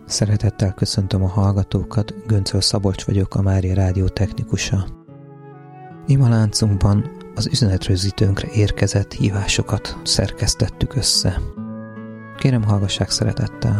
Szeretettel köszöntöm a hallgatókat, Göncöl Szabolcs vagyok, a Mária Rádió technikusa. Ima láncunkban az üzenetrögzítőnkre érkezett hívásokat szerkesztettük össze. Kérem, hallgassák szeretettel!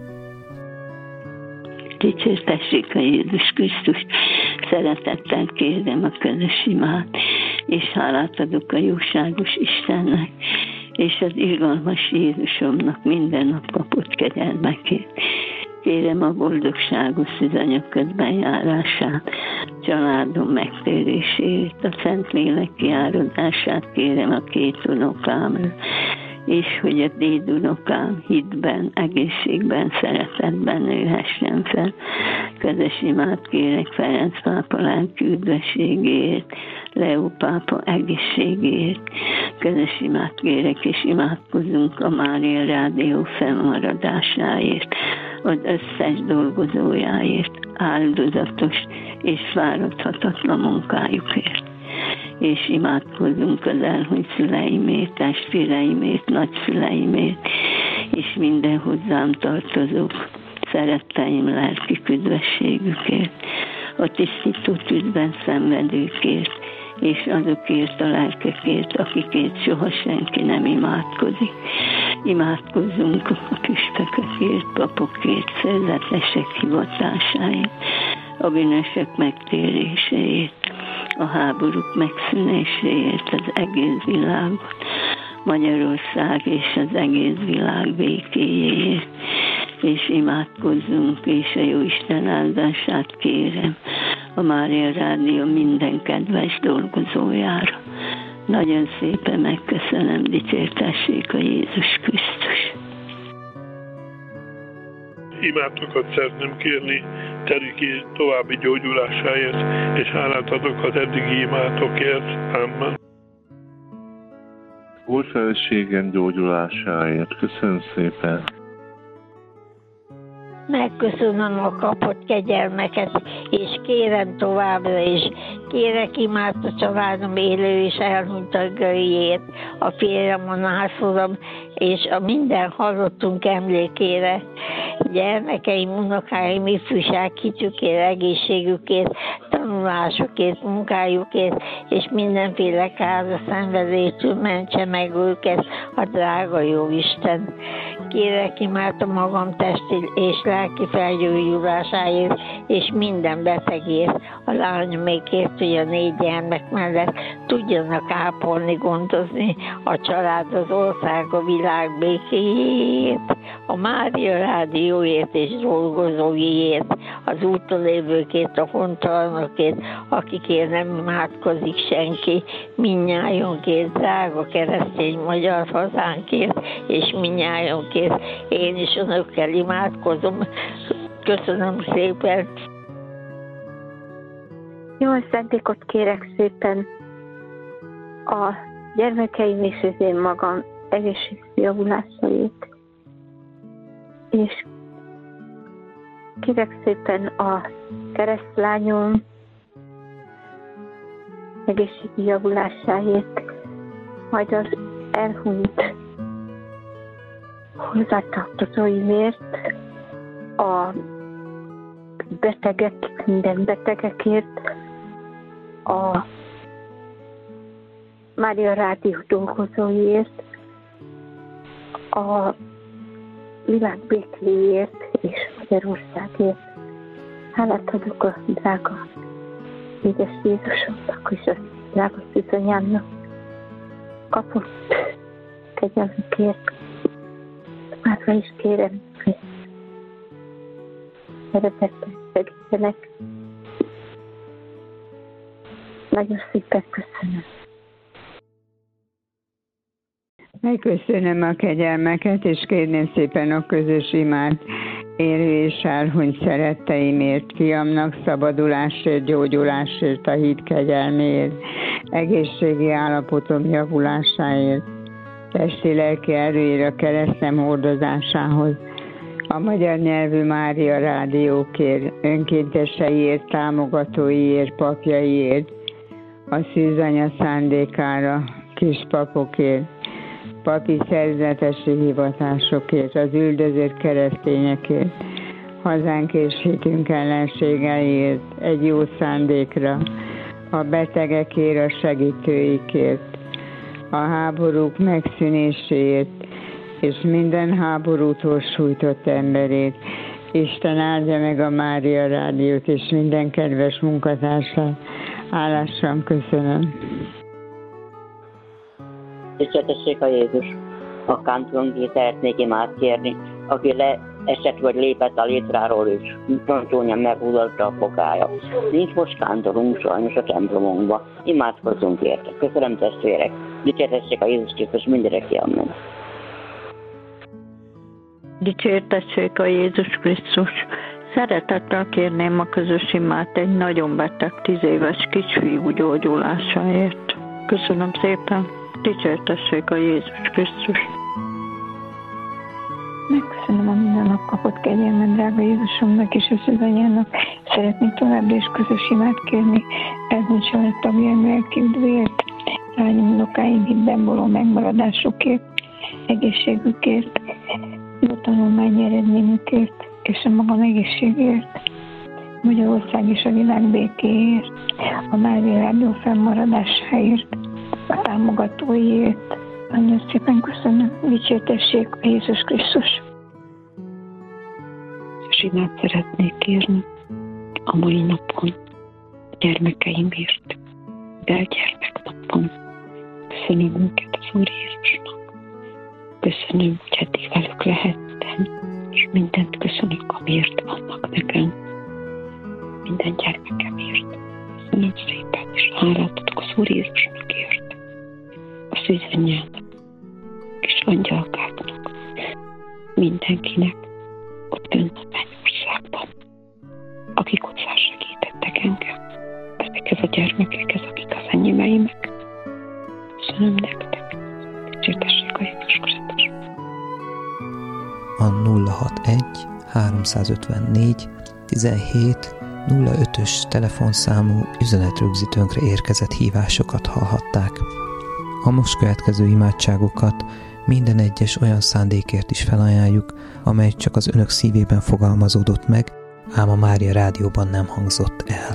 Dicsértessék a Jézus Krisztus, szeretettel kérem a közös imát, és hálát adok a jóságos Istennek, és az irgalmas Jézusomnak minden nap kapott kegyelmekért. Kérem a boldogságos szűzanyag közbenjárását, családom megtérését, a Szentlélek kiáradását kérem a két unokámra, és hogy a dédunokám hitben, egészségben, szeretetben nőhessen fel. Közös imát kérek Ferenc pápa lelki üdvösségéért, Leó pápa egészségéért. Közös imát kérek, és imádkozunk a Mária Rádió fennmaradásáért, az összes dolgozójáért, áldozatos és fáradhatatlan munkájukért. És imádkozunk az elhunyt szüleimért, testvéreimért, nagyszüleimért, és minden hozzám tartozók, szeretteim lelki üdvösségükért, a tisztító tűzben szenvedőkért, és azokért a lelkekért, akikért soha senki nem imádkozik. Imádkozzunk a püspökökért, papokért, szerzetesek hivatásáért, a bűnösök megtéréséért, a háborúk megszűnéséért, az egész világon, Magyarország és az egész világ békéjéért, és imádkozzunk, és a Jóisten áldását kérem a Mária Rádió minden kedves dolgozójára. Nagyon szépen megköszönöm, dicsértessék a Jézus Krisztus. Imátokat szeretném kérni Teriki további gyógyulásáért, és hálát adok az eddigi imátokért. Amen. Úrfelségen gyógyulásáért. Köszönöm szépen. Megköszönöm a kapott kegyelmeket, és kérem továbbra is. Kérek imát a családom élő és elhunyt tagjaiért, a férjem, a nászolom, és a minden hallottunk emlékére. Gyermekeim, unokáim, ifjúság hitükért, egészségükért, tanulásukért, munkájukért, és mindenféle káros szenvedéstől mentse meg őket a drága jó Isten. Kérek imát a magam testi és lelki felgyógyulásáért, és minden betegért, a lányomékért, hogy a 4 gyermek mellett tudjanak ápolni, gondozni a család, az ország, a világ békéjét, a Mária Rádióért és dolgozóiért, az úton lévőkért, a hontalanokért, akikért nem imádkozik senki, mindnyájunkért, drága keresztény magyar hazánkért, és mindnyájunkért. Én is önökkel imádkozom. Köszönöm szépen. Jó ajándékot kérek szépen a gyermekeim és az én magam egészségjavulásáért. És kérek szépen a keresztlányom egészségi javulásáért, majd az elhunyt hozzátartozóimért, a betegek, minden betegekért, a Mária Rádió dolgozóiért, a világ békéjéért és Magyarországért. Hálát adok a drága édes Jézusomnak és a drága szűzanyámnak kapott kegyelmükért. Márra is kérem, hogy szeretettel segítenek. Nagyon szépen köszönöm. Megköszönöm a kegyelmeket, és kérném szépen a közös imát élő és elhunyt szeretteimért, fiamnak szabadulásért, gyógyulásért, a hit kegyelméért, egészségi állapotom javulásáért, testi-lelki erőért, a keresztem hordozásához, a magyar nyelvű Mária Rádiókért, önkénteseiért, támogatóiért, papjaiért, a szűzanya szándékára, kispapokért, papi szerzetesi hivatásokért, az üldözött keresztényekért, hazánk és hitünk ellenségeiért, egy jó szándékra, a betegekért, a segítőikért, a háborúk megszűnéséért, és minden háborútól sújtott emberét. Isten áldja meg a Mária Rádiót, és minden kedves munkatársát. Hálásan köszönöm. Tiszteletessék a Jézus! A Kántoron szeretnék imád kérni, aki leesett vagy lépett a létráról, és prontónya meghúzta a fogája. Nincs most kántorunk sajnos a templomunkba. Imádkozzunk érte. Köszönöm, testvérek! Dicsértessék a Jézus Krisztus mindenki, amen. Dicsértessék a Jézus Krisztus! Szeretettel kérném a közös imát egy nagyon beteg 10 éves kisfiú gyógyulásáért. Köszönöm szépen! Dicsértessék a Jézus Krisztus! Megköszönöm a minden nap kapott kegyelmet, drága Jézusomnak és az anyának. Szeretnék továbbra is közös imát kérni, ezen család tagjaim lelki üdvéért, lányom, unokáim hitben való megmaradásukért, egészségükért, jó tanulmányi eredményükért és a magam egészségért, Magyarország és a világ békéért, a Mária Rádió fennmaradásáért, a támogatóiért. Nagyon szépen köszönöm, dicsértessék a Jézus Krisztus. És imát szeretnék kérni a mai napon a gyermekeimért, gyermeknapon. Köszönöm őket az Úr Jézusnak. Köszönöm, hogy eddig velük lehettem, és mindent köszönök, amiért vannak nekem. Minden gyermekemért. Köszönöm szépen, és hálát adok az Úr Jézusnak ért. A szűzanyának és angyalkáknak, mindenkinek ott benne a mennyországban, akik hozzásegítettek engem, ezekhez a gyermekekhez, akik az enyémeimek. Köszönöm nektek, dicsértessék a Jézus Krisztus. A 061 354 17 05-ös telefonszámú üzenetrögzítőnkre érkezett hívásokat hallhatták. A most következő imádságokat minden egyes olyan szándékért is felajánljuk, amely csak az önök szívében fogalmazódott meg, ám a Mária Rádióban nem hangzott el.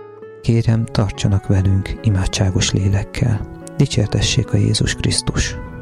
Kérem, tartsanak velünk imádságos lélekkel. Dicsértessék a Jézus Krisztus!